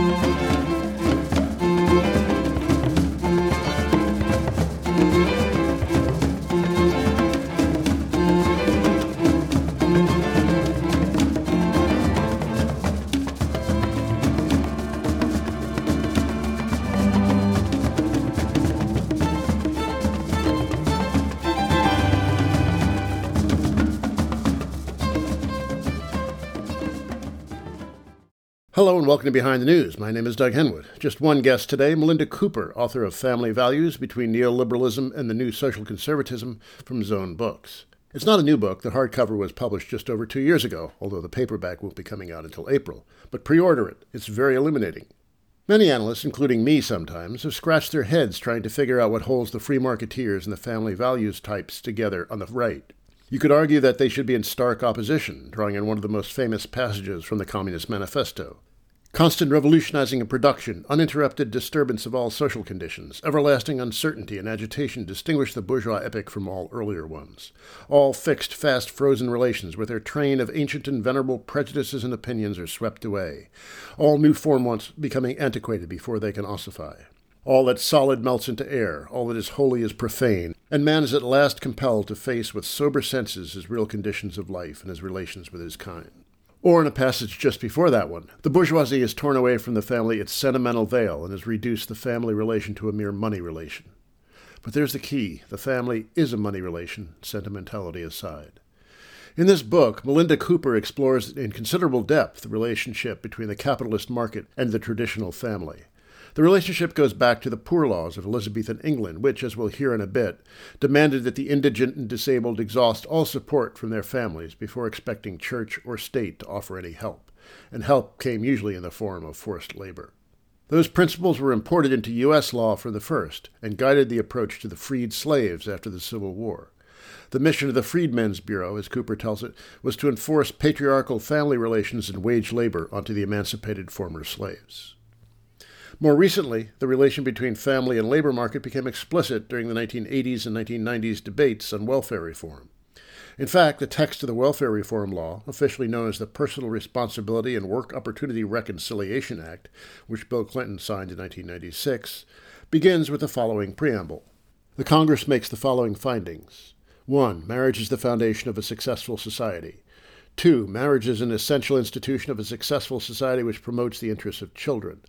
Hello and welcome to Behind the News. My name is Doug Henwood. Just one guest today, Melinda Cooper, author of Family Values Between Neoliberalism and the New Social Conservatism from Zone Books. It's not a new book. The hardcover was published just over 2 years ago, although the paperback won't be coming out until April. But pre-order it. It's very illuminating. Many analysts, including me sometimes, have scratched their heads trying to figure out what holds the free marketeers and the family values types together on the right. You could argue that they should be in stark opposition, drawing on one of the most famous passages from the Communist Manifesto. Constant revolutionizing of production, uninterrupted disturbance of all social conditions, everlasting uncertainty and agitation distinguish the bourgeois epoch from all earlier ones. All fixed, fast, frozen relations with their train of ancient and venerable prejudices and opinions are swept away. All new form wants becoming antiquated before they can ossify. All that's solid melts into air, all that is holy is profane, and man is at last compelled to face with sober senses his real conditions of life and his relations with his kind. Or in a passage just before that one, the bourgeoisie has torn away from the family its sentimental veil and has reduced the family relation to a mere money relation. But there's the key. The family is a money relation, sentimentality aside. In this book, Melinda Cooper explores in considerable depth the relationship between the capitalist market and the traditional family. The relationship goes back to the Poor Laws of Elizabethan England, which, as we'll hear in a bit, demanded that the indigent and disabled exhaust all support from their families before expecting church or state to offer any help, and help came usually in the form of forced labor. Those principles were imported into U.S. law from the first, and guided the approach to the freed slaves after the Civil War. The mission of the Freedmen's Bureau, as Cooper tells it, was to enforce patriarchal family relations and wage labor onto the emancipated former slaves. More recently, the relation between family and labor market became explicit during the 1980s and 1990s debates on welfare reform. In fact, the text of the Welfare Reform Law, officially known as the Personal Responsibility and Work Opportunity Reconciliation Act, which Bill Clinton signed in 1996, begins with the following preamble. The Congress makes the following findings. 1. Marriage is the foundation of a successful society. 2. Marriage is an essential institution of a successful society which promotes the interests of children.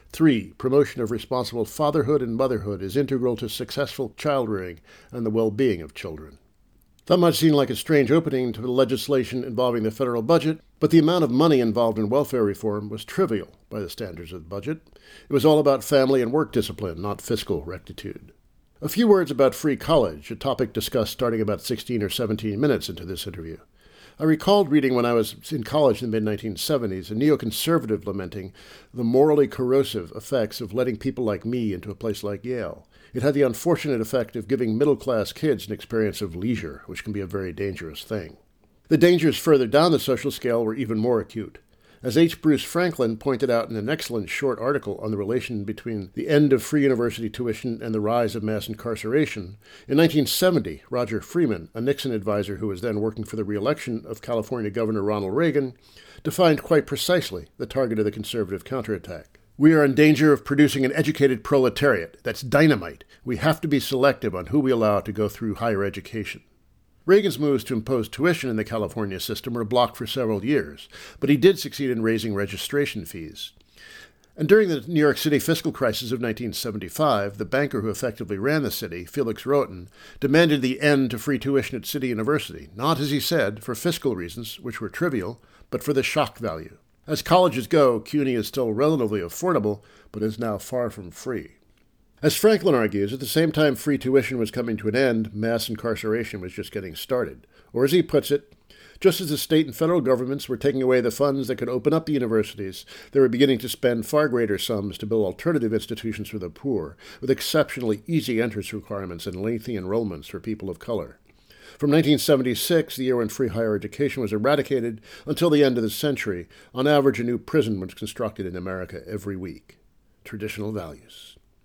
3. Promotion of responsible fatherhood and motherhood is integral to successful child-rearing and the well-being of children. That might seem like a strange opening to the legislation involving the federal budget, but the amount of money involved in welfare reform was trivial by the standards of the budget. It was all about family and work discipline, not fiscal rectitude. A few words about free college, a topic discussed starting about 16 or 17 minutes into this interview. I recalled reading when I was in college in the mid-1970s a neoconservative lamenting the morally corrosive effects of letting people like me into a place like Yale. It had the unfortunate effect of giving middle-class kids an experience of leisure, which can be a very dangerous thing. The dangers further down the social scale were even more acute. As H. Bruce Franklin pointed out in an excellent short article on the relation between the end of free university tuition and the rise of mass incarceration, in 1970, Roger Freeman, a Nixon advisor who was then working for the re-election of California Governor Ronald Reagan, defined quite precisely the target of the conservative counterattack. We are in danger of producing an educated proletariat. That's dynamite. We have to be selective on who we allow to go through higher education. Reagan's moves to impose tuition in the California system were blocked for several years, but he did succeed in raising registration fees. And during the New York City fiscal crisis of 1975, the banker who effectively ran the city, Felix Rohatyn, demanded the end to free tuition at City University, not, as he said, for fiscal reasons, which were trivial, but for the shock value. As colleges go, CUNY is still relatively affordable, but is now far from free. As Franklin argues, at the same time free tuition was coming to an end, mass incarceration was just getting started. Or as he puts it, just as the state and federal governments were taking away the funds that could open up the universities, they were beginning to spend far greater sums to build alternative institutions for the poor, with exceptionally easy entrance requirements and lengthy enrollments for people of color. From 1976, the year when free higher education was eradicated, until the end of the century, on average a new prison was constructed in America every week. Traditional values.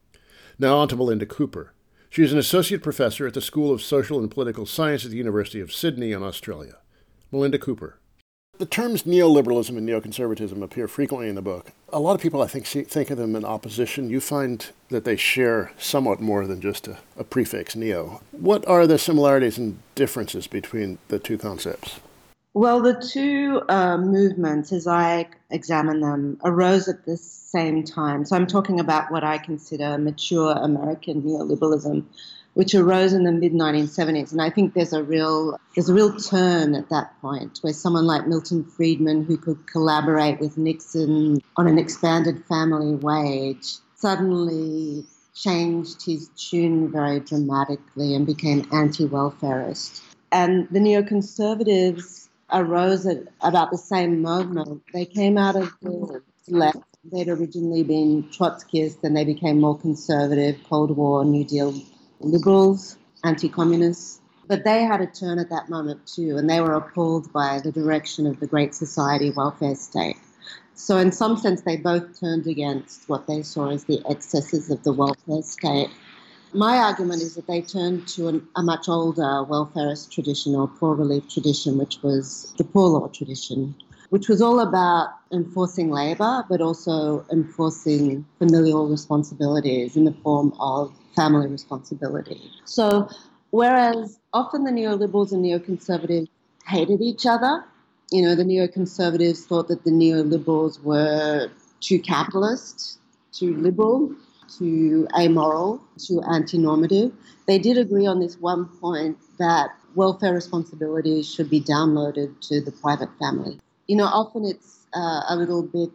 Now on to Melinda Cooper. She is an associate professor at the School of Social and Political Science at the University of Sydney in Australia. Melinda Cooper. The terms neoliberalism and neoconservatism appear frequently in the book. A lot of people, I think of them in opposition. You find that they share somewhat more than just a prefix, neo. What are the similarities and differences between the two concepts? Well, the two movements, as I examine them, arose at the same time. So I'm talking about what I consider mature American neoliberalism, which arose in the mid 1970s. And I think there's a real turn at that point where someone like Milton Friedman, who could collaborate with Nixon on an expanded family wage, suddenly changed his tune very dramatically and became anti-welfarist. And the neoconservatives arose at about the same moment. They came out of the left. They'd originally been Trotskyists, and they became more conservative, Cold War, New Deal liberals, anti-communists. But they had a turn at that moment too, and they were appalled by the direction of the Great Society welfare state. So in some sense, they both turned against what they saw as the excesses of the welfare state. My argument is that they turned to a much older welfarist tradition or poor relief tradition, which was the poor law tradition, which was all about enforcing labour, but also enforcing familial responsibilities in the form of family responsibility. So whereas often the neoliberals and neoconservatives hated each other, the neoconservatives thought that the neoliberals were too capitalist, too liberal, too amoral, too anti-normative. They did agree on this one point that welfare responsibilities should be downloaded to the private family. Often it's a little bit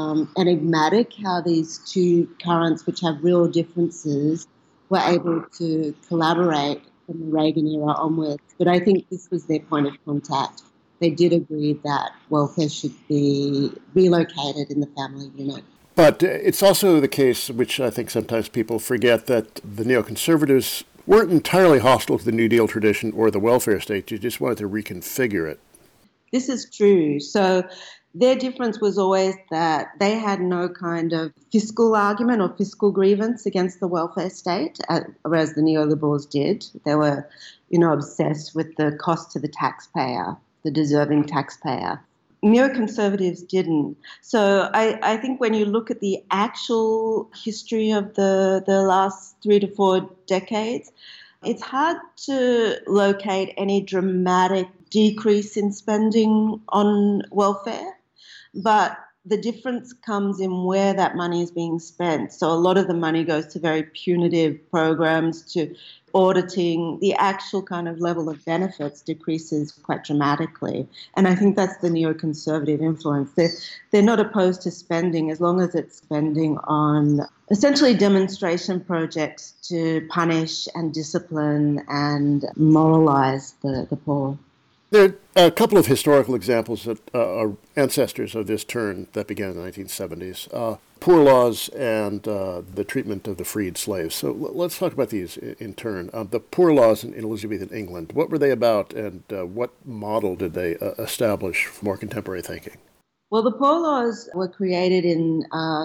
enigmatic how these two currents, which have real differences, were able to collaborate from the Reagan era onwards. But I think this was their point of contact. They did agree that welfare should be relocated in the family unit. But it's also the case, which I think sometimes people forget, that the neoconservatives weren't entirely hostile to the New Deal tradition or the welfare state. You just wanted to reconfigure it. This is true. So their difference was always that they had no kind of fiscal argument or fiscal grievance against the welfare state, whereas the neoliberals did. They were, obsessed with the cost to the taxpayer, the deserving taxpayer. Neoconservatives didn't. So I think when you look at the actual history of the last 3 to 4 decades, it's hard to locate any dramatic decrease in spending on welfare, but the difference comes in where that money is being spent. So a lot of the money goes to very punitive programs, to auditing. The actual kind of level of benefits decreases quite dramatically. And I think that's the neoconservative influence. They're not opposed to spending as long as it's spending on essentially demonstration projects to punish and discipline and moralize the poor. There are a couple of historical examples that are ancestors of this turn that began in the 1970s. Poor laws and the treatment of the freed slaves. So let's talk about these in turn. The poor laws in Elizabethan England, what were they about, and what model did they establish for more contemporary thinking? Well, the Poor Laws were created in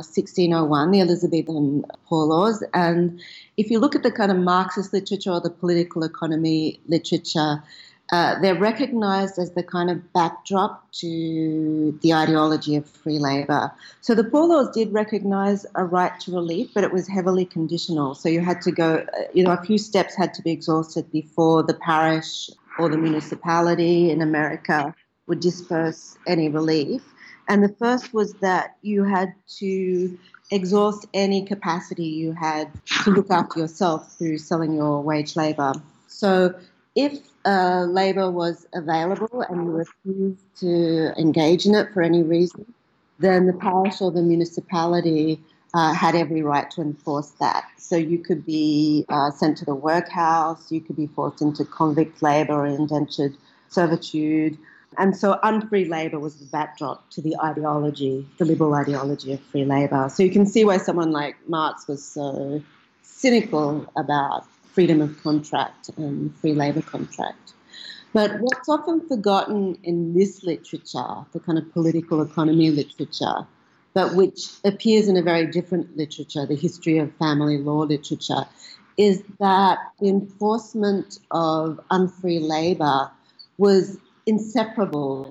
1601, the Elizabethan Poor Laws. And if you look at the kind of Marxist literature or the political economy literature, they're recognised as the kind of backdrop to the ideology of free labour. So the Poor Laws did recognise a right to relief, but it was heavily conditional. So you had to go, a few steps had to be exhausted before the parish or the municipality in America would disperse any relief. And the first was that you had to exhaust any capacity you had to look after yourself through selling your wage labour. So if labour was available and you refused to engage in it for any reason, then the parish or the municipality had every right to enforce that. So you could be sent to the workhouse, you could be forced into convict labour or indentured servitude. And so unfree labour was the backdrop to the ideology, the liberal ideology of free labour. So you can see why someone like Marx was so cynical about freedom of contract and free labour contract. But what's often forgotten in this literature, the kind of political economy literature, but which appears in a very different literature, the history of family law literature, is that the enforcement of unfree labour was inseparable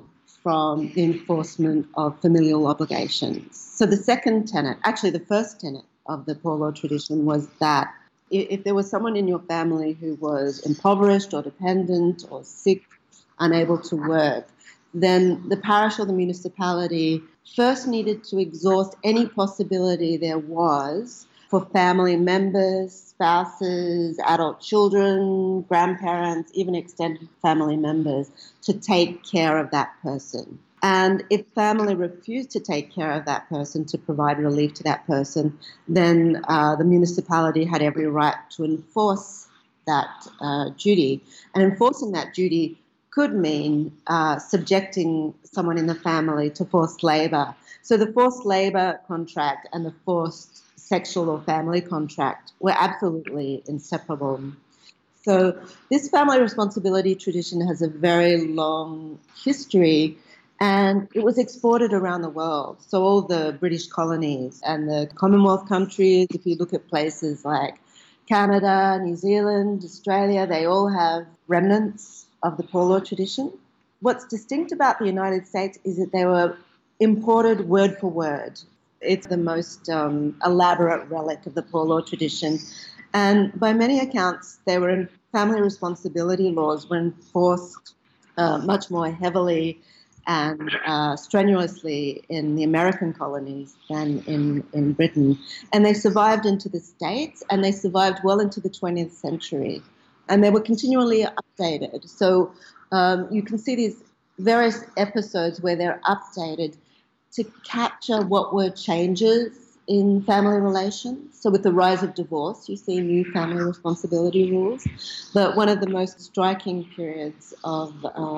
from the enforcement of familial obligations. So the second tenet, actually the first tenet of the poor law tradition, was that if there was someone in your family who was impoverished or dependent or sick, unable to work, then the parish or the municipality first needed to exhaust any possibility there was for family members, spouses, adult children, grandparents, even extended family members to take care of that person. And if family refused to take care of that person, to provide relief to that person, then the municipality had every right to enforce that duty. And enforcing that duty could mean subjecting someone in the family to forced labour. So the forced labour contract and the forced sexual or family contract were absolutely inseparable. So this family responsibility tradition has a very long history, and it was exported around the world. So all the British colonies and the Commonwealth countries, if you look at places like Canada, New Zealand, Australia, they all have remnants of the poor law tradition. What's distinct about the United States is that they were imported word for word. It's the most elaborate relic of the poor law tradition. And by many accounts, family responsibility laws were enforced much more heavily and strenuously in the American colonies than in Britain. And they survived into the States, and they survived well into the 20th century. And they were continually updated. So you can see these various episodes where they're updated to capture what were changes in family relations. So with the rise of divorce, you see new family responsibility rules. But one of the most striking periods of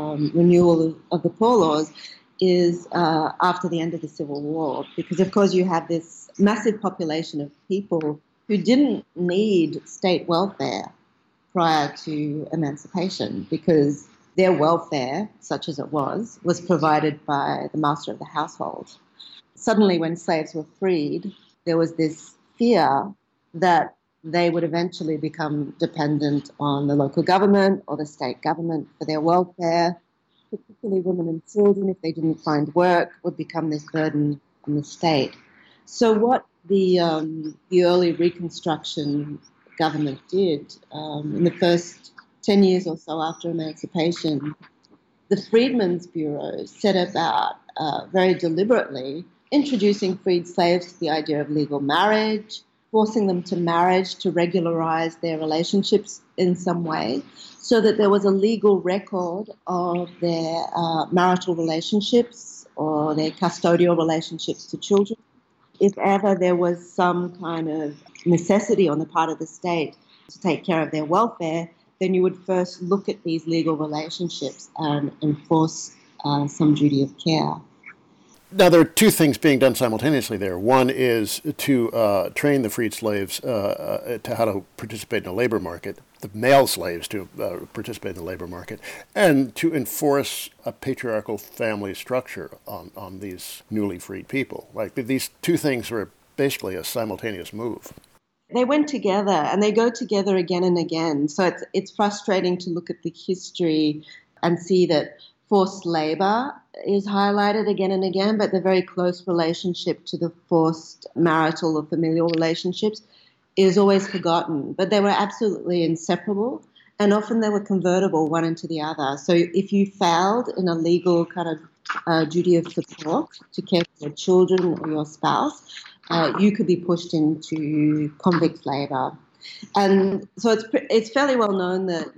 renewal of the poor laws is after the end of the Civil War, because of course you have this massive population of people who didn't need state welfare prior to emancipation, because their welfare, such as it was provided by the master of the household. Suddenly, when slaves were freed, there was this fear that they would eventually become dependent on the local government or the state government for their welfare. Particularly women and children, if they didn't find work, would become this burden on the state. So what the early Reconstruction government did in the first 10 years or so after emancipation, the Freedmen's Bureau set about very deliberately introducing freed slaves to the idea of legal marriage, forcing them to marriage to regularize their relationships in some way, so that there was a legal record of their marital relationships or their custodial relationships to children. If ever there was some kind of necessity on the part of the state to take care of their welfare, then you would first look at these legal relationships and enforce some duty of care. Now, there are two things being done simultaneously there. One is to train the freed slaves to how to participate in the labor market, the male slaves to participate in the labor market, and to enforce a patriarchal family structure on these newly freed people. Like, these two things were basically a simultaneous move. They went together, and they go together again and again. So it's frustrating to look at the history and see that forced labor is highlighted again and again, but the very close relationship to the forced marital or familial relationships is always forgotten. But they were absolutely inseparable, and often they were convertible one into the other. So if you failed in a legal kind of duty of support to care for your children or your spouse, you could be pushed into convict labour. And so it's fairly well known that,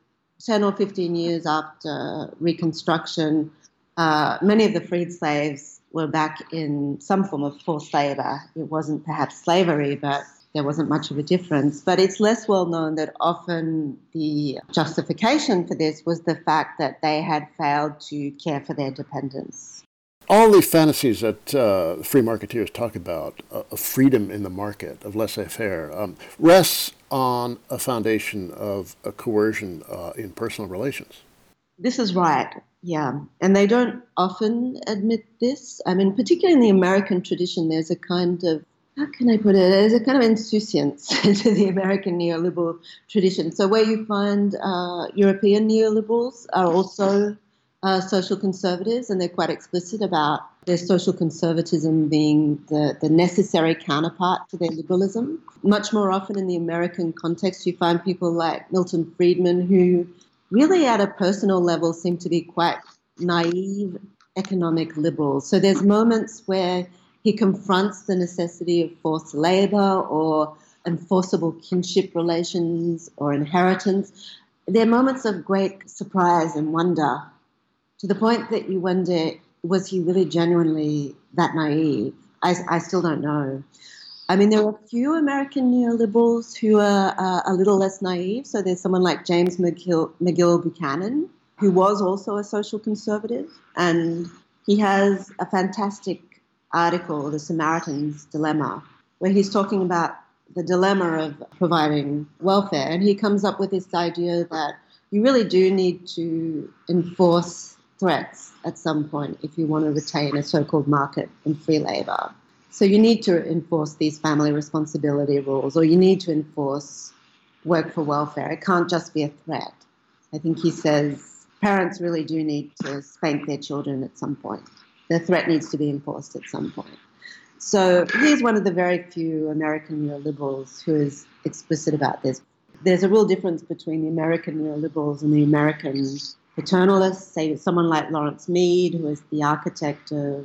10 or 15 years after Reconstruction, many of the freed slaves were back in some form of forced labour. It wasn't perhaps slavery, but there wasn't much of a difference. But it's less well known that often the justification for this was the fact that they had failed to care for their dependents. All the fantasies that free marketeers talk about, of freedom in the market, of laissez-faire, rests on a foundation of a coercion in personal relations. This is right, yeah. And they don't often admit this. I mean, particularly in the American tradition, there's a kind of, how can I put it, there's a kind of insouciance to the American neoliberal tradition. So where you find European neoliberals are also social conservatives, and they're quite explicit about their social conservatism being the necessary counterpart to their liberalism. Much more often in the American context, you find people like Milton Friedman, who really at a personal level seem to be quite naive economic liberals. So there's moments where he confronts the necessity of forced labor or enforceable kinship relations or inheritance. There are moments of great surprise and wonder, to the point that you wonder, was he really genuinely that naive? I still don't know. I mean, there are a few American neoliberals who are a little less naive. So there's someone like James McGill Buchanan, who was also a social conservative, and he has a fantastic article, The Samaritan's Dilemma, where he's talking about the dilemma of providing welfare. And he comes up with this idea that you really do need to enforce threats at some point if you want to retain a so-called market in free labor. So you need to enforce these family responsibility rules, or you need to enforce work for welfare. It can't just be a threat. I think he says parents really do need to spank their children at some point. The threat needs to be enforced at some point. So he's one of the very few American neoliberals who is explicit about this. There's a real difference between the American neoliberals and the American paternalists, say someone like Lawrence Mead, who is the architect of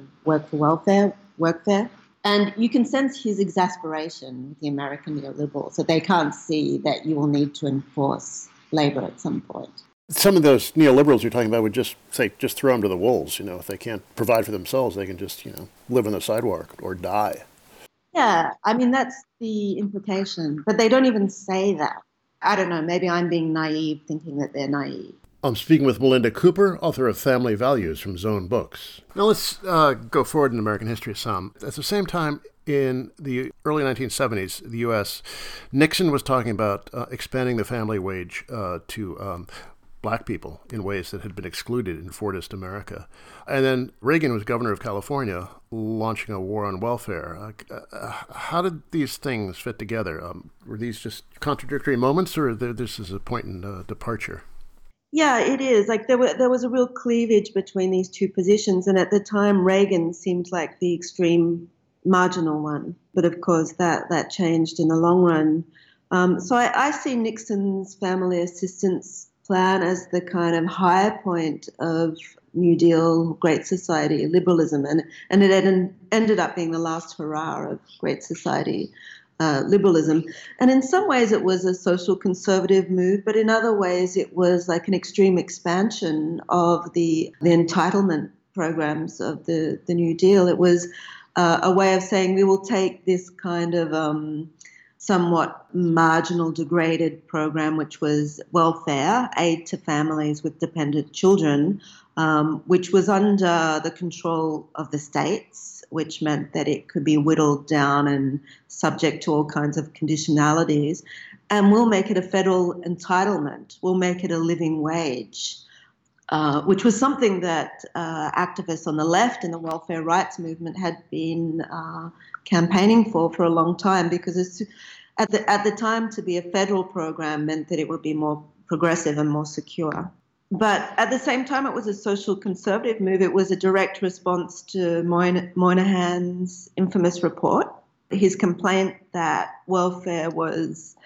workfare. And you can sense his exasperation with the American neoliberals, that they can't see that you will need to enforce labor at some point. Some of those neoliberals you're talking about would just throw them to the wolves. If they can't provide for themselves, they can just, live on the sidewalk or die. Yeah, I mean, that's the implication. But they don't even say that. I don't know, maybe I'm being naive thinking that they're naive. I'm speaking with Melinda Cooper, author of Family Values from Zone Books. Now let's go forward in American history some. At the same time, in the early 1970s, the U.S., Nixon was talking about expanding the family wage to black people in ways that had been excluded in Fordist America. And then Reagan was governor of California, launching a war on welfare. How did these things fit together? Were these just contradictory moments, or this is a point in departure? Yeah, it is. Like there was a real cleavage between these two positions, and at the time Reagan seemed like the extreme marginal one. But of course that changed in the long run. So I see Nixon's family assistance plan as the kind of higher point of New Deal, Great Society liberalism, and it ended up being the last hurrah of Great Society liberalism. And in some ways it was a social conservative move, but in other ways it was like an extreme expansion of the entitlement programs of the New Deal. It was a way of saying we will take this kind of somewhat marginal, degraded program, which was welfare, aid to families with dependent children, which was under the control of the states, which meant that it could be whittled down and subject to all kinds of conditionalities. And we'll make it a federal entitlement. We'll make it a living wage, which was something that activists on the left in the welfare rights movement had been campaigning for a long time, because at the time to be a federal program meant that it would be more progressive and more secure. But at the same time, it was a social conservative move. It was a direct response to Moynihan's infamous report, his complaint that welfare was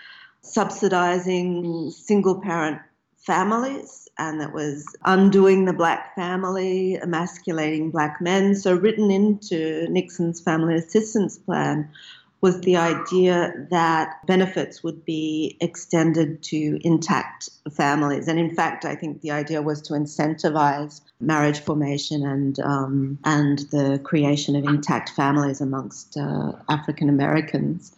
subsidizing single-parent families and that was undoing the black family, emasculating black men. So written into Nixon's family assistance plan was the idea that benefits would be extended to intact families. And in fact, I think the idea was to incentivize marriage formation and the creation of intact families amongst African Americans.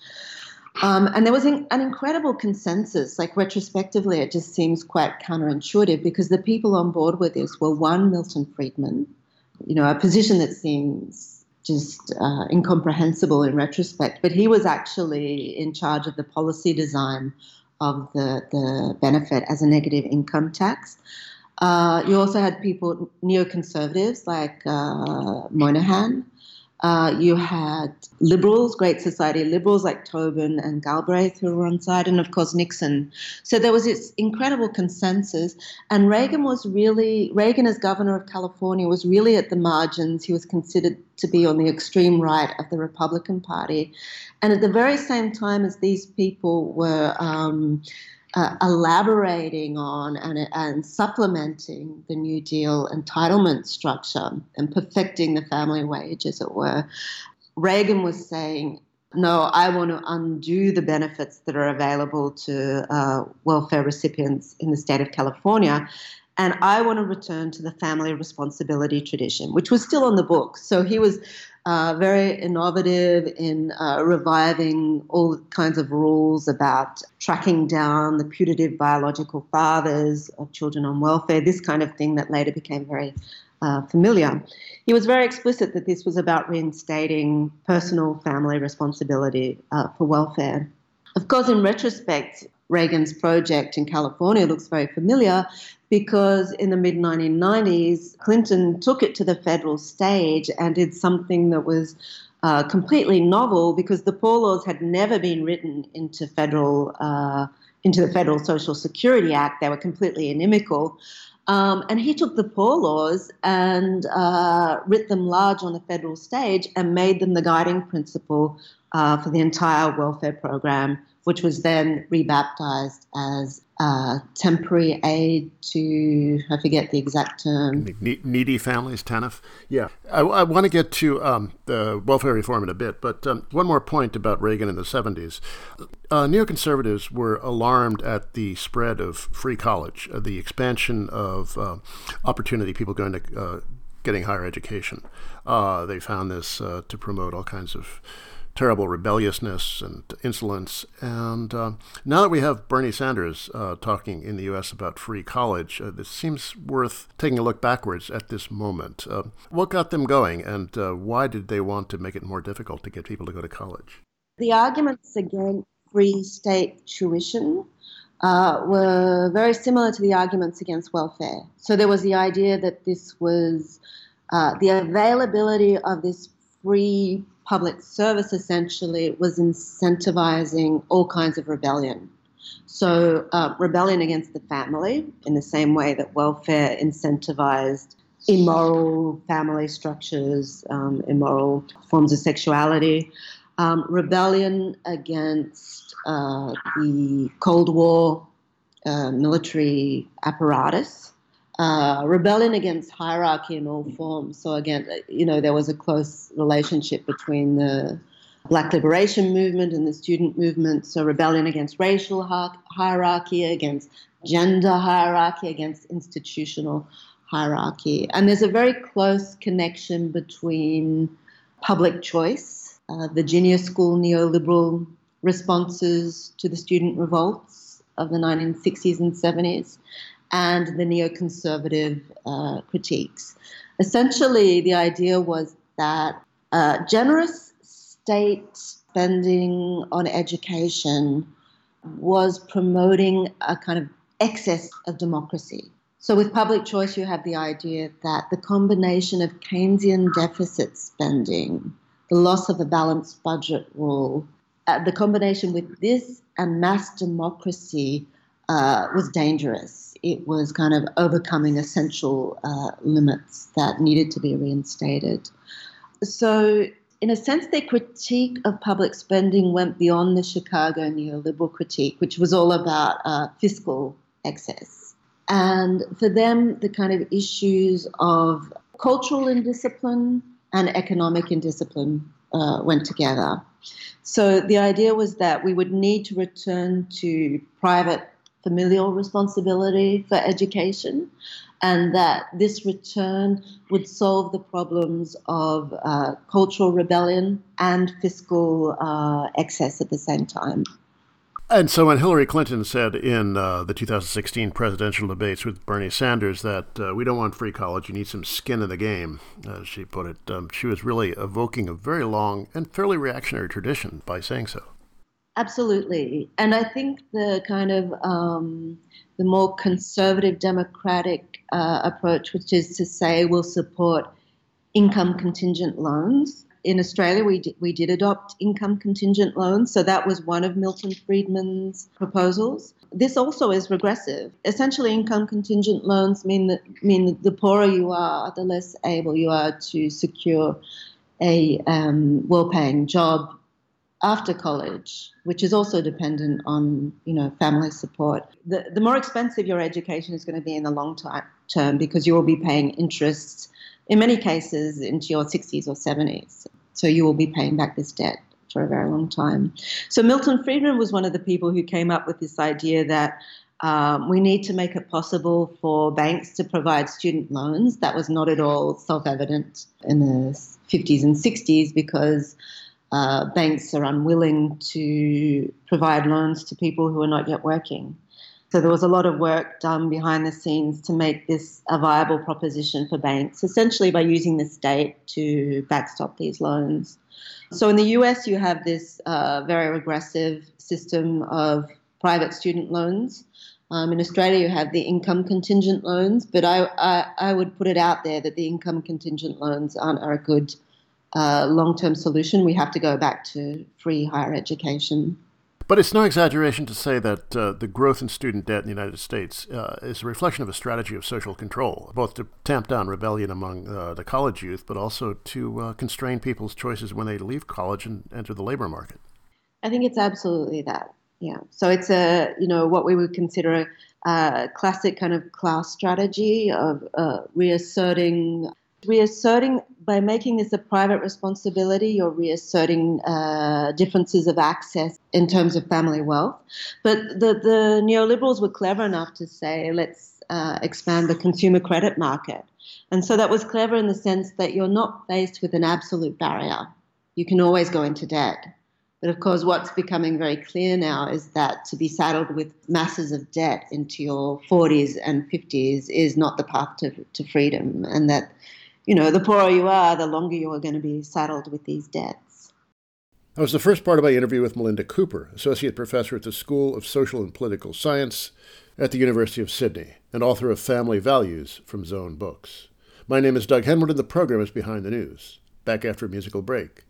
And there was an incredible consensus. Like retrospectively, it just seems quite counterintuitive, because the people on board with this were, one, Milton Friedman, a position that seems just incomprehensible in retrospect, but he was actually in charge of the policy design of the benefit as a negative income tax. You also had people, neoconservatives like Moynihan, You had liberals, Great Society liberals like Tobin and Galbraith who were on side, and of course Nixon. So there was this incredible consensus. And Reagan, as governor of California, was really at the margins. He was considered to be on the extreme right of the Republican Party. And at the very same time as these people were elaborating on and supplementing the New Deal entitlement structure and perfecting the family wage, as it were, Reagan was saying, no, I want to undo the benefits that are available to welfare recipients in the state of California. And I want to return to the family responsibility tradition, which was still on the books. So he was very innovative in reviving all kinds of rules about tracking down the putative biological fathers of children on welfare, this kind of thing that later became very familiar. He was very explicit that this was about reinstating personal family responsibility for welfare. Of course, in retrospect, Reagan's project in California looks very familiar because in the mid-1990s, Clinton took it to the federal stage and did something that was completely novel because the poor laws had never been written into the Federal Social Security Act. They were completely inimical. And he took the poor laws and writ them large on the federal stage and made them the guiding principle for the entire welfare program, which was then rebaptized as temporary aid to, I forget the exact term. Needy families, TANF. Yeah. I want to get to the welfare reform in a bit, but one more point about Reagan in the 70s. Neoconservatives were alarmed at the spread of free college, the expansion of opportunity, people going to getting higher education. They found this to promote all kinds of terrible rebelliousness and insolence. And now that we have Bernie Sanders talking in the U.S. about free college, this seems worth taking a look backwards at this moment. What got them going, and why did they want to make it more difficult to get people to go to college? The arguments against free state tuition were very similar to the arguments against welfare. So there was the idea that this was the availability of this free public service essentially was incentivizing all kinds of rebellion. So rebellion against the family in the same way that welfare incentivized immoral family structures, immoral forms of sexuality, rebellion against the Cold War military apparatus, rebellion against hierarchy in all forms. So again, there was a close relationship between the Black liberation movement and the student movement. So rebellion against racial hierarchy, against gender hierarchy, against institutional hierarchy. And there's a very close connection between public choice, Virginia school neoliberal responses to the student revolts of the 1960s and 70s, and the neoconservative critiques. Essentially, the idea was that generous state spending on education was promoting a kind of excess of democracy. So with public choice, you have the idea that the combination of Keynesian deficit spending, the loss of a balanced budget rule, the combination with this and mass democracy was dangerous. It was kind of overcoming essential limits that needed to be reinstated. So in a sense, their critique of public spending went beyond the Chicago neoliberal critique, which was all about fiscal excess. And for them, the kind of issues of cultural indiscipline and economic indiscipline went together. So the idea was that we would need to return to private familial responsibility for education, and that this return would solve the problems of cultural rebellion and fiscal excess at the same time. And so when Hillary Clinton said in the 2016 presidential debates with Bernie Sanders that we don't want free college, you need some skin in the game, as she put it, she was really evoking a very long and fairly reactionary tradition by saying so. Absolutely. And I think the kind of the more conservative democratic approach, which is to say we'll support income contingent loans, in Australia, we did adopt income contingent loans. So that was one of Milton Friedman's proposals. This also is regressive. Essentially, income contingent loans mean that the poorer you are, the less able you are to secure a well-paying job after college, which is also dependent on, family support. The more expensive your education is going to be in the long term because you will be paying interests, in many cases, into your 60s or 70s. So you will be paying back this debt for a very long time. So Milton Friedman was one of the people who came up with this idea that we need to make it possible for banks to provide student loans. That was not at all self-evident in the 50s and 60s because banks are unwilling to provide loans to people who are not yet working. So there was a lot of work done behind the scenes to make this a viable proposition for banks, essentially by using the state to backstop these loans. So in the US, you have this very regressive system of private student loans. In Australia, you have the income contingent loans, but I would put it out there that the income contingent loans aren't a good long-term solution. We have to go back to free higher education. But it's no exaggeration to say that the growth in student debt in the United States is a reflection of a strategy of social control, both to tamp down rebellion among the college youth, but also to constrain people's choices when they leave college and enter the labor market. I think it's absolutely that. Yeah. So it's what we would consider a classic kind of class strategy of reasserting by making this a private responsibility, you're reasserting differences of access in terms of family wealth. But the neoliberals were clever enough to say, let's expand the consumer credit market. And so that was clever in the sense that you're not faced with an absolute barrier. You can always go into debt. But of course, what's becoming very clear now is that to be saddled with masses of debt into your 40s and 50s is not the path to freedom, and that the poorer you are, the longer you are going to be saddled with these debts. That was the first part of my interview with Melinda Cooper, Associate Professor at the School of Social and Political Science at the University of Sydney, and author of Family Values from Zone Books. My name is Doug Henwood, and the program is Behind the News. Back after a musical break.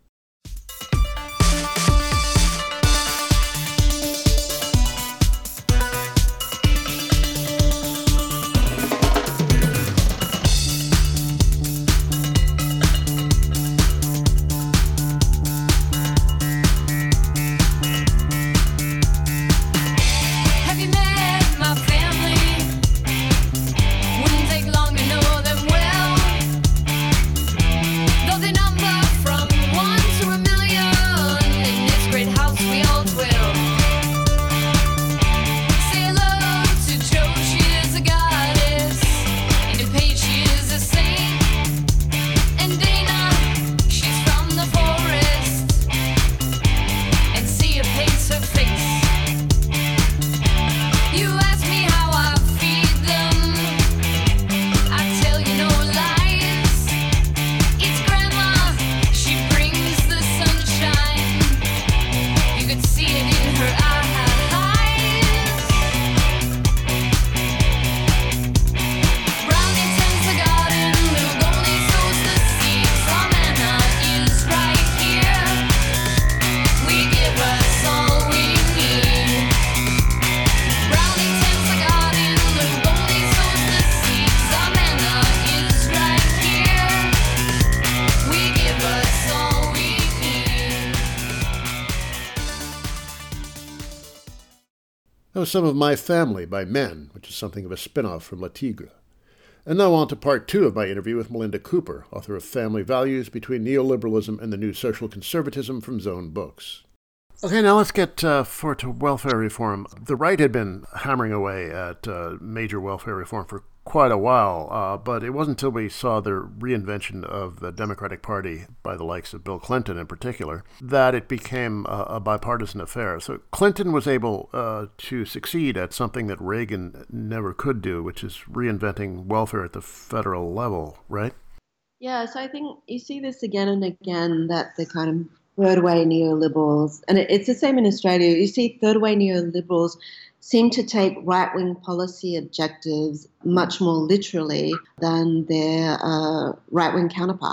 That was some of My Family by Men, which is something of a spin-off from Le Tigre. And now on to part two of my interview with Melinda Cooper, author of Family Values Between Neoliberalism and the New Social Conservatism from Zone Books. Okay, now let's get to welfare reform. The right had been hammering away at major welfare reform for quite a while, but it wasn't until we saw the reinvention of the Democratic Party by the likes of Bill Clinton in particular that it became a bipartisan affair. So Clinton was able to succeed at something that Reagan never could do, which is reinventing welfare at the federal level, right? Yeah, so I think you see this again and again, that the kind of third-way neoliberals, and it's the same in Australia, you see third-way neoliberals seem to take right-wing policy objectives much more literally than their right-wing counterparts.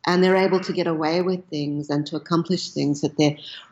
and they're able to get away with things and to accomplish things that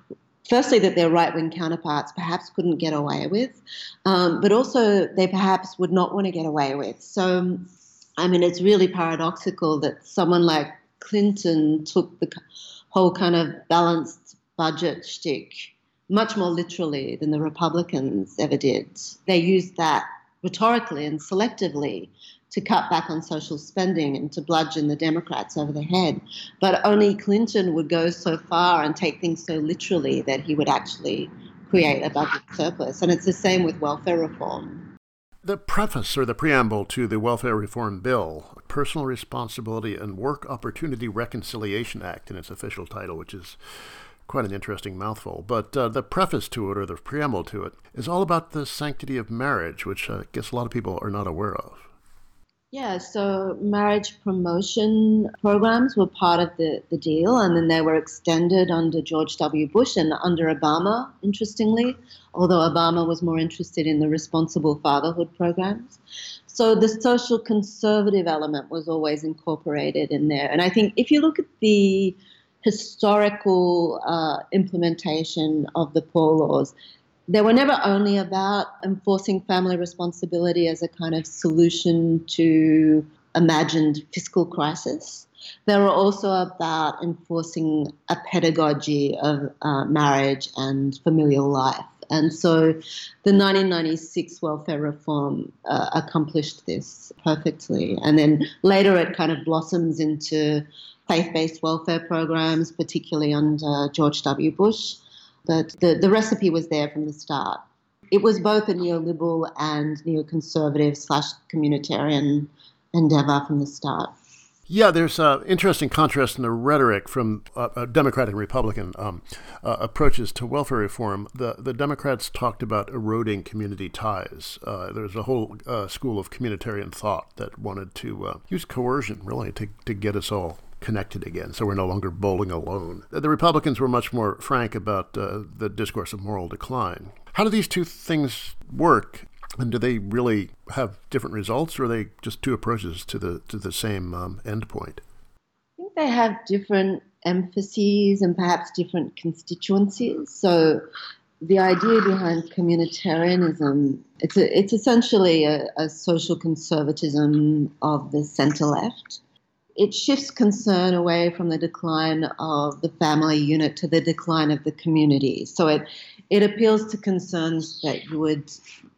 their right-wing counterparts perhaps couldn't get away with, but also they perhaps would not want to get away with. So, I mean, it's really paradoxical that someone like Clinton took the whole kind of balanced budget shtick much more literally than the Republicans ever did. They used that rhetorically and selectively to cut back on social spending and to bludgeon the Democrats over the head. But only Clinton would go so far and take things so literally that he would actually create a budget surplus. And it's the same with welfare reform. The preface or the preamble to the Welfare Reform Bill, Personal Responsibility and Work Opportunity Reconciliation Act in its official title, which is quite an interesting mouthful. But the preface to it, or the preamble to it, is all about the sanctity of marriage, which I guess a lot of people are not aware of. Yeah, so marriage promotion programs were part of the deal, and then they were extended under George W. Bush and under Obama, interestingly, although Obama was more interested in the responsible fatherhood programs. So the social conservative element was always incorporated in there. And I think if you look at the historical implementation of the poor laws, they were never only about enforcing family responsibility as a kind of solution to imagined fiscal crisis. They were also about enforcing a pedagogy of marriage and familial life. And so the 1996 welfare reform accomplished this perfectly. And then later it kind of blossoms into faith-based welfare programs, particularly under George W. Bush. But the recipe was there from the start. It was both a neoliberal and neoconservative / communitarian endeavor from the start. Yeah, there's an interesting contrast in the rhetoric from Democratic and Republican approaches to welfare reform. The Democrats talked about eroding community ties. There's a whole school of communitarian thought that wanted to use coercion, really, to get us all connected again, so we're no longer bowling alone. The Republicans were much more frank about the discourse of moral decline. How do these two things work? And do they really have different results, or are they just two approaches to the same endpoint? I think they have different emphases and perhaps different constituencies. So the idea behind communitarianism, it's essentially a social conservatism of the centre-left. It shifts concern away from the decline of the family unit to the decline of the community. So it appeals to concerns that you would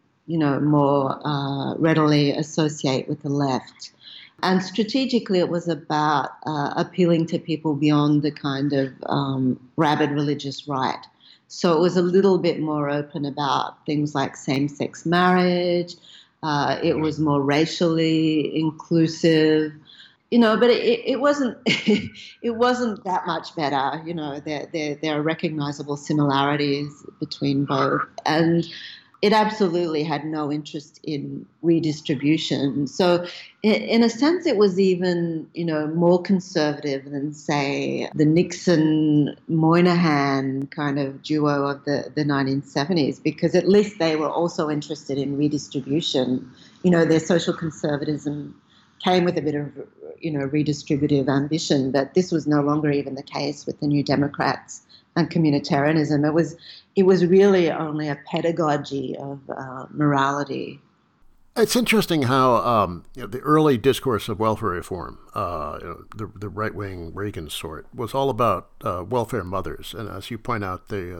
more readily associate with the left. And strategically, it was about appealing to people beyond the kind of rabid religious right. So it was a little bit more open about things like same-sex marriage. It was more racially inclusive. But it wasn't it wasn't that much better. There are recognizable similarities between both, and it absolutely had no interest in redistribution. So in a sense, it was even, more conservative than, say, the Nixon-Moynihan kind of duo of the 1970s, because at least they were also interested in redistribution. Their social conservatism came with a bit of, redistributive ambition, but this was no longer even the case with the New Democrats and communitarianism. It was really only a pedagogy of morality. It's interesting how the early discourse of welfare reform, the right-wing Reagan sort, was all about welfare mothers. And as you point out, they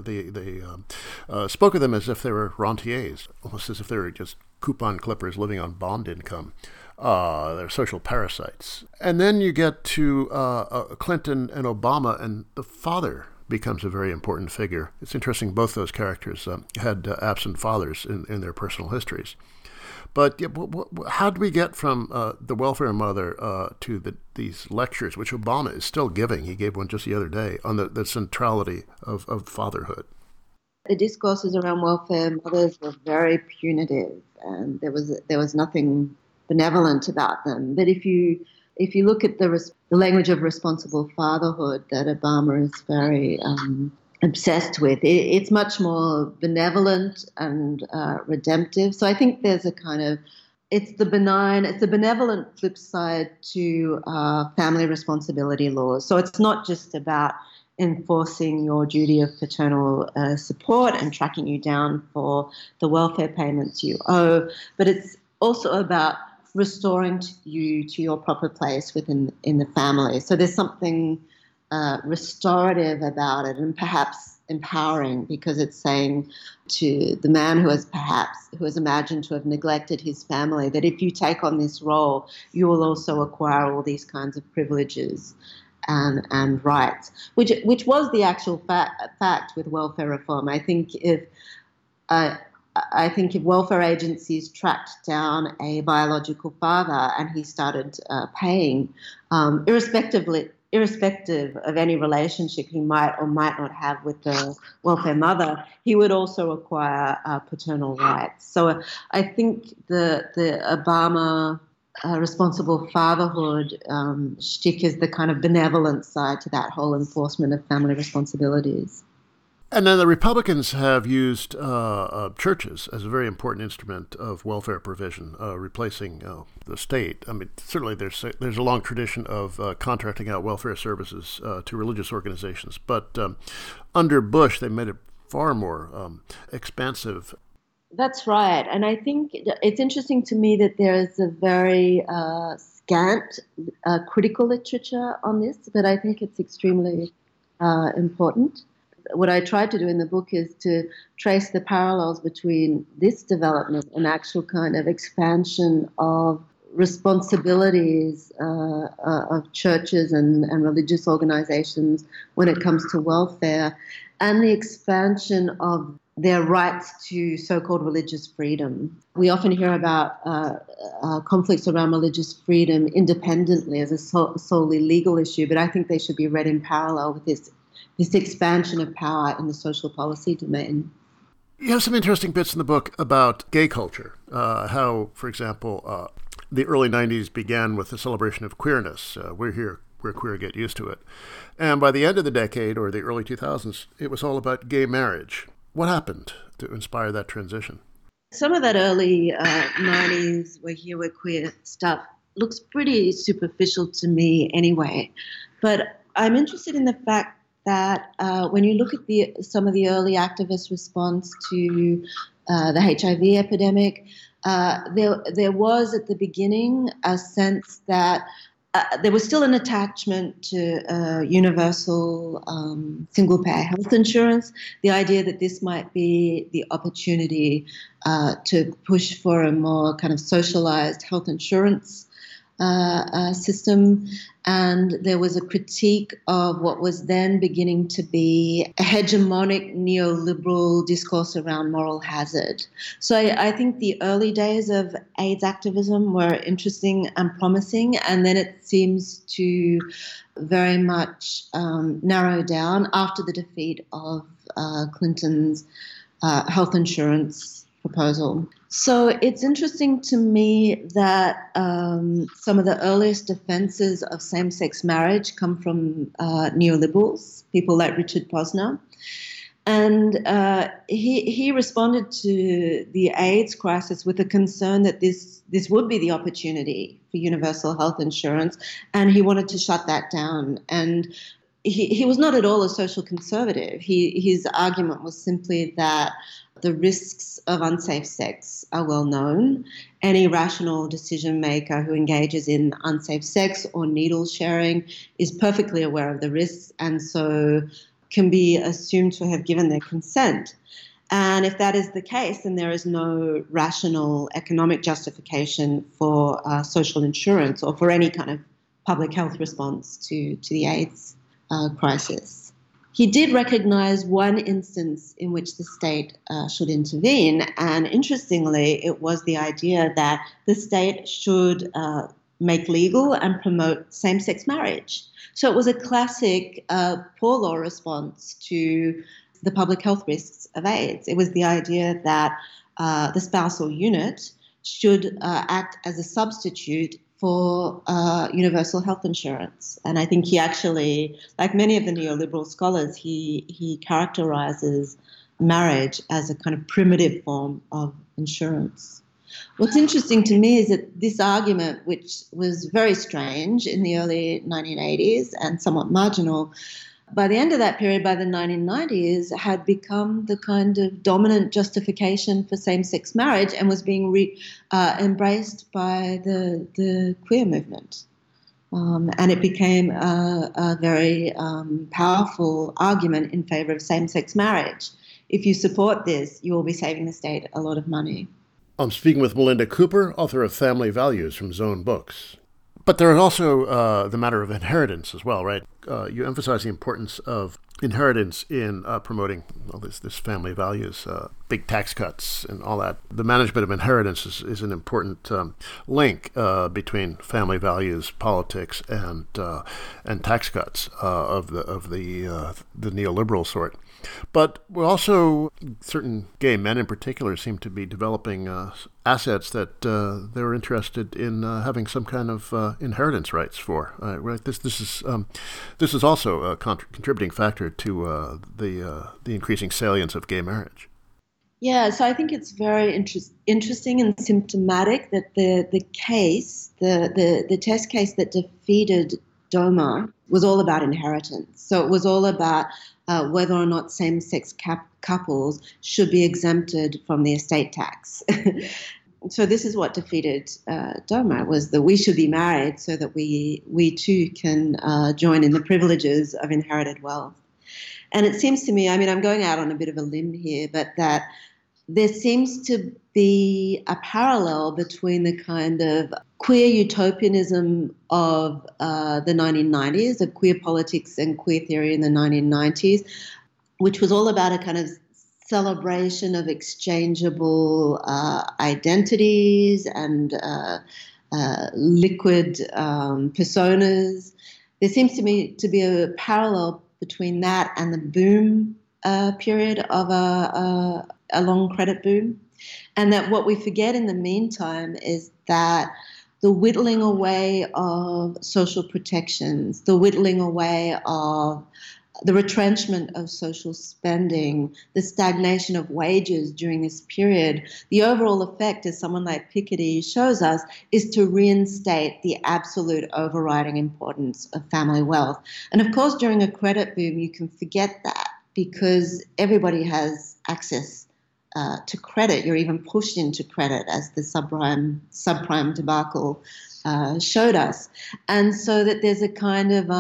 spoke of them as if they were rentiers, almost as if they were just coupon clippers living on bond income. They're social parasites. And then you get to Clinton and Obama, and the father becomes a very important figure. It's interesting, both those characters had absent fathers in their personal histories. But how do we get from the welfare mother to these lectures, which Obama is still giving? He gave one just the other day on the centrality of fatherhood. The discourses around welfare mothers were very punitive, and there was nothing benevolent about them. But if you look at the language of responsible fatherhood that Obama is very obsessed with, it's much more benevolent and redemptive. So I think there's a kind of it's the benevolent flip side to family responsibility laws. So it's not just about enforcing your duty of paternal support and tracking you down for the welfare payments you owe, but it's also about restoring you to your proper place within the family. So there's something restorative about it, and perhaps empowering, because it's saying to the man who has imagined to have neglected his family that if you take on this role, you will also acquire all these kinds of privileges and rights, which was the actual fact with welfare reform. I think if welfare agencies tracked down a biological father and he started paying, irrespective of any relationship he might or might not have with the welfare mother, he would also acquire paternal rights. So I think the Obama responsible fatherhood shtick is the kind of benevolent side to that whole enforcement of family responsibilities. And then the Republicans have used churches as a very important instrument of welfare provision, replacing the state. I mean, certainly there's a long tradition of contracting out welfare services to religious organizations, but under Bush they made it far more expansive. That's right, and I think it's interesting to me that there is a very scant critical literature on this, but I think it's extremely important. What I tried to do in the book is to trace the parallels between this development and actual kind of expansion of responsibilities of churches and religious organizations when it comes to welfare, and the expansion of their rights to so-called religious freedom. We often hear about conflicts around religious freedom independently as a solely legal issue, but I think they should be read in parallel with this expansion of power in the social policy domain. You have some interesting bits in the book about gay culture, how, for example, the early 90s began with the celebration of queerness. We're here, we're queer, get used to it. And by the end of the decade, or the early 2000s, it was all about gay marriage. What happened to inspire that transition? Some of that early 90s We're Here, We're Queer stuff looks pretty superficial to me anyway. But I'm interested in the fact that when you look at some of the early activist response to the HIV epidemic, there was at the beginning a sense that there was still an attachment to universal single-payer health insurance, the idea that this might be the opportunity to push for a more kind of socialized health insurance system, and there was a critique of what was then beginning to be a hegemonic neoliberal discourse around moral hazard. So I think the early days of AIDS activism were interesting and promising, and then it seems to very much narrow down after the defeat of Clinton's health insurance proposal. So it's interesting to me that some of the earliest defenses of same-sex marriage come from neoliberals, people like Richard Posner. And he responded to the AIDS crisis with a concern that this would be the opportunity for universal health insurance, and he wanted to shut that down. And he was not at all a social conservative. His argument was simply that the risks of unsafe sex are well known. Any rational decision maker who engages in unsafe sex or needle sharing is perfectly aware of the risks, and so can be assumed to have given their consent. And if that is the case, then there is no rational economic justification for social insurance or for any kind of public health response to the AIDS crisis. He did recognize one instance in which the state should intervene, and interestingly, it was the idea that the state should make legal and promote same-sex marriage. So it was a classic poor law response to the public health risks of AIDS. It was the idea that the spousal unit should act as a substitute for universal health insurance. And I think he actually, like many of the neoliberal scholars, he characterizes marriage as a kind of primitive form of insurance. What's interesting to me is that this argument, which was very strange in the early 1980s and somewhat marginal, by the end of that period, by the 1990s, had become the kind of dominant justification for same-sex marriage and was being embraced by the queer movement. And it became a very powerful argument in favor of same-sex marriage. If you support this, you will be saving the state a lot of money. I'm speaking with Melinda Cooper, author of Family Values from Zone Books. But there is also the matter of inheritance as well, right? You emphasize the importance of inheritance in promoting this family values, big tax cuts and all that. The management of inheritance is an important link between family values, politics, and tax cuts of the neoliberal sort. But we also, certain gay men in particular seem to be developing assets that they're interested in having some kind of inheritance rights for. Right? This is also a contributing factor to the increasing salience of gay marriage. Yeah, so I think it's very interesting and symptomatic that the test case that defeated DOMA was all about inheritance. So it was all about whether or not same-sex couples should be exempted from the estate tax. So this is what defeated DOMA, was that we should be married so that we too can join in the privileges of inherited wealth. And it seems to me, I mean, I'm going out on a bit of a limb here, but that there seems to be a parallel between the kind of queer utopianism of the 1990s, of queer politics and queer theory in the 1990s, which was all about a kind of celebration of exchangeable identities and liquid personas. There seems to me to be a parallel between that and the boom period of a long credit boom. And that what we forget in the meantime is that the whittling away of social protections, the whittling away of the retrenchment of social spending, the stagnation of wages during this period, the overall effect, as someone like Piketty shows us, is to reinstate the absolute overriding importance of family wealth. And of course, during a credit boom, you can forget that because everybody has access to credit. You're even pushed into credit, as the subprime debacle showed us. And so that there's a kind of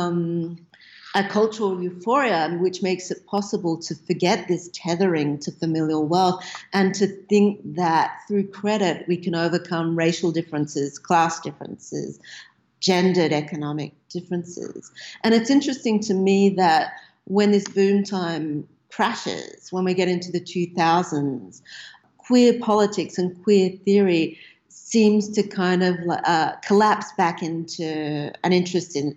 a cultural euphoria which makes it possible to forget this tethering to familial wealth and to think that through credit we can overcome racial differences, class differences, gendered economic differences. And it's interesting to me that when this boom time crashes, when we get into the 2000s, queer politics and queer theory seems to kind of collapse back into an interest in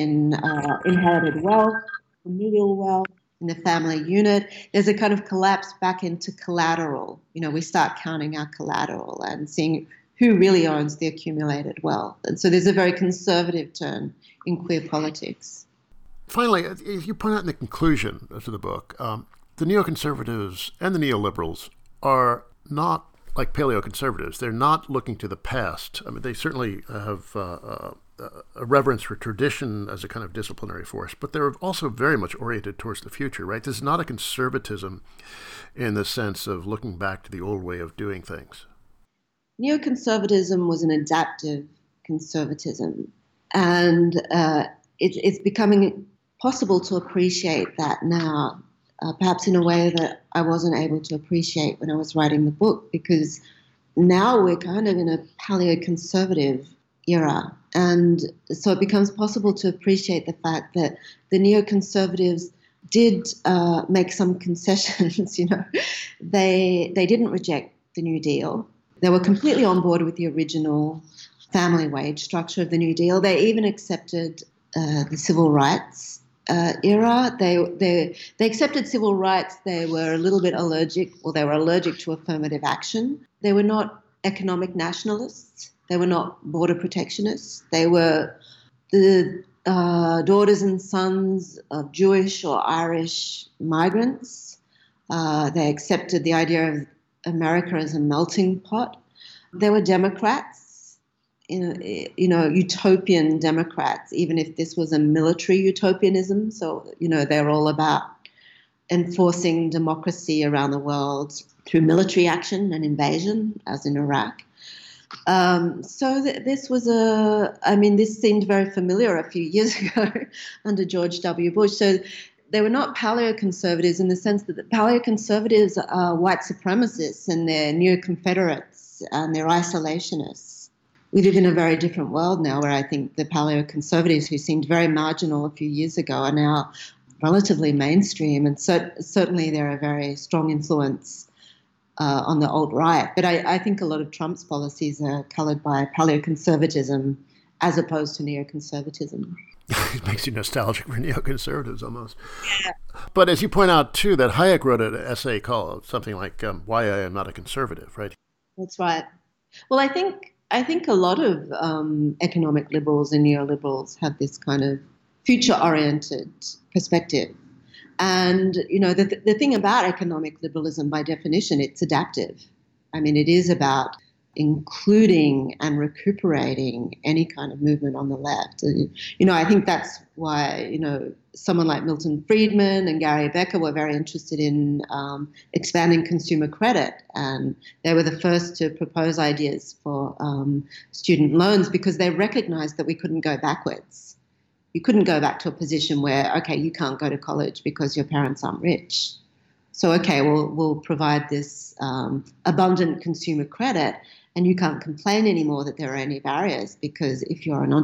inherited wealth, familial wealth, in the family unit. There's a kind of collapse back into collateral. You know, we start counting our collateral and seeing who really owns the accumulated wealth. And so there's a very conservative turn in queer politics. Finally, as you point out in the conclusion to the book, the neoconservatives and the neoliberals are not like paleoconservatives. They're not looking to the past. I mean, they certainly have a reverence for tradition as a kind of disciplinary force, but they're also very much oriented towards the future, right? This is not a conservatism in the sense of looking back to the old way of doing things. Neoconservatism was an adaptive conservatism, and it's becoming possible to appreciate that now, perhaps in a way that I wasn't able to appreciate when I was writing the book, because now we're kind of in a paleoconservative era. And so it becomes possible to appreciate the fact that the neoconservatives did make some concessions. You know, they didn't reject the New Deal. They were completely on board with the original family wage structure of the New Deal. They even accepted the civil rights era. They accepted civil rights. They were a little bit allergic, or they were allergic to affirmative action. They were not economic nationalists. They were not border protectionists. They were the daughters and sons of Jewish or Irish migrants. They accepted the idea of America as a melting pot. There were Democrats, utopian Democrats, even if this was a military utopianism. So, they're all about enforcing democracy around the world through military action and invasion, as in Iraq. This seemed very familiar a few years ago under George W. Bush. So they were not paleoconservatives in the sense that the paleoconservatives are white supremacists and they're neo-Confederates and they're isolationists. We live in a very different world now where I think the paleoconservatives who seemed very marginal a few years ago are now relatively mainstream, and certainly they're a very strong influence on the alt-right. But I think a lot of Trump's policies are coloured by paleoconservatism as opposed to neoconservatism. It makes you nostalgic for neoconservatives almost. Yeah. But as you point out, too, that Hayek wrote an essay called something like Why I Am Not a Conservative, right? That's right. Well, I think a lot of economic liberals and neoliberals have this kind of future-oriented perspective. And, the thing about economic liberalism, by definition, it's adaptive. I mean, it is about including and recuperating any kind of movement on the left. I think that's why, someone like Milton Friedman and Gary Becker were very interested in expanding consumer credit. And they were the first to propose ideas for student loans because they recognized that we couldn't go backwards. You couldn't go back to a position where, okay, you can't go to college because your parents aren't rich. So, okay, we'll provide this abundant consumer credit, and you can't complain anymore that there are any barriers because if you're an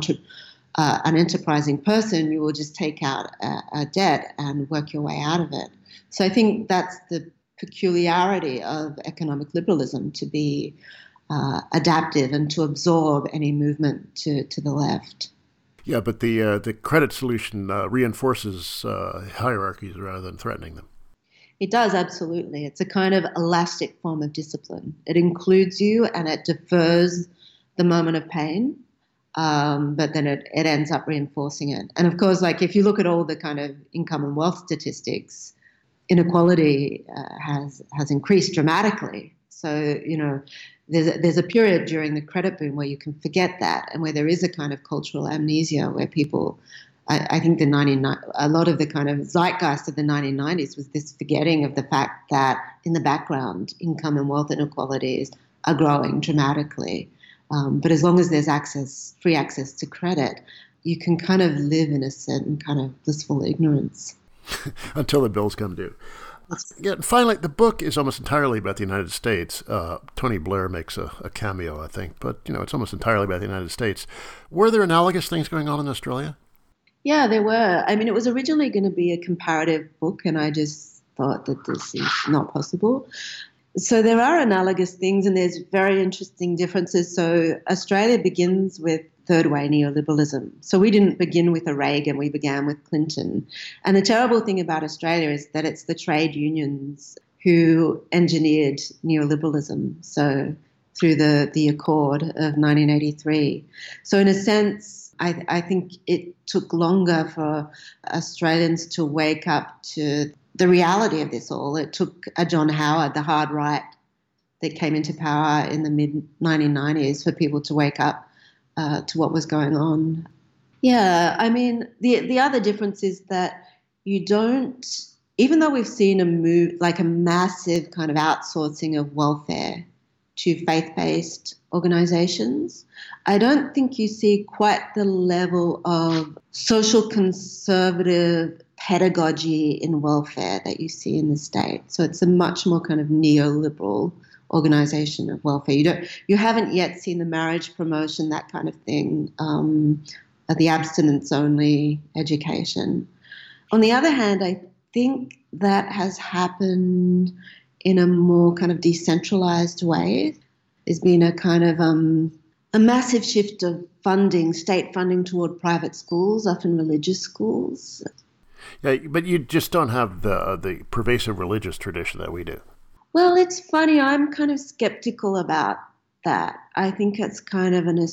enterprising person, you will just take out a debt and work your way out of it. So I think that's the peculiarity of economic liberalism, to be adaptive and to absorb any movement to the left. Yeah, but the credit solution reinforces hierarchies rather than threatening them. It does, absolutely. It's a kind of elastic form of discipline. It includes you and it defers the moment of pain, but then it ends up reinforcing it. And of course, like if you look at all the kind of income and wealth statistics, inequality has increased dramatically. So, there's a period during the credit boom where you can forget that and where there is a kind of cultural amnesia where people, I think a lot of the kind of zeitgeist of the 1990s was this forgetting of the fact that in the background, income and wealth inequalities are growing dramatically. But as long as there's free access to credit, you can kind of live in a certain kind of blissful ignorance. Until the bills come due. Yeah, finally, the book is almost entirely about the United States. Tony Blair makes a cameo, I think, but it's almost entirely about the United States. Were there analogous things going on in Australia? Yeah, there were. I mean, it was originally going to be a comparative book, and I just thought that this is not possible. So there are analogous things, and there's very interesting differences. So Australia begins with third way neoliberalism. So we didn't begin with a Reagan, we began with Clinton. And the terrible thing about Australia is that it's the trade unions who engineered neoliberalism. So through the Accord of 1983. So in a sense, I think it took longer for Australians to wake up to the reality of this all. It took a John Howard, the hard right that came into power in the mid-1990s, for people to wake up to what was going on. Yeah, I mean, the other difference is that you don't, even though we've seen a move, like a massive kind of outsourcing of welfare to faith-based organizations, I don't think you see quite the level of social conservative pedagogy in welfare that you see in the States. So it's a much more kind of neoliberal organization of welfare. You haven't yet seen the marriage promotion, that kind of thing, the abstinence-only education. On the other hand, I think that has happened in a more kind of decentralized way. There's been a kind of a massive shift of funding, state funding toward private schools, often religious schools. Yeah, but you just don't have the pervasive religious tradition that we do. Well, it's funny. I'm kind of skeptical about that. I think it's kind of an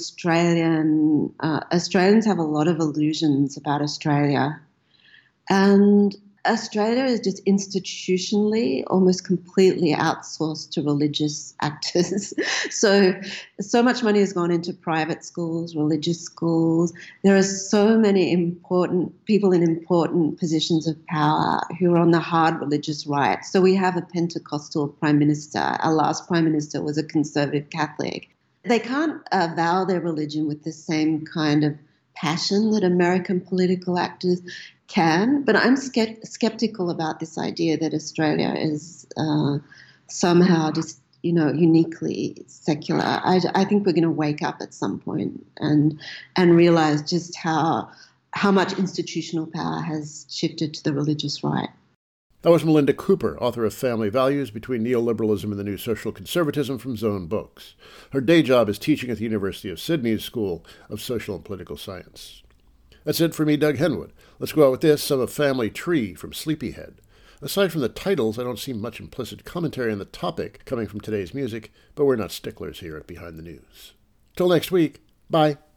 Australians have a lot of illusions about Australia. And Australia is just institutionally almost completely outsourced to religious actors. So much money has gone into private schools, religious schools. There are so many important people in important positions of power who are on the hard religious right. So we have a Pentecostal prime minister. Our last prime minister was a conservative Catholic. They can't avow their religion with the same kind of passion that American political actors can, but I'm skeptical about this idea that Australia is somehow just, uniquely secular. I think we're going to wake up at some point and realize just how much institutional power has shifted to the religious right. That was Melinda Cooper, author of Family Values Between Neoliberalism and the New Social Conservatism from Zone Books. Her day job is teaching at the University of Sydney's School of Social and Political Science. That's it for me, Doug Henwood. Let's go out with this, some of Family Tree from Sleepyhead. Aside from the titles, I don't see much implicit commentary on the topic coming from today's music, but we're not sticklers here at Behind the News. Till next week, bye.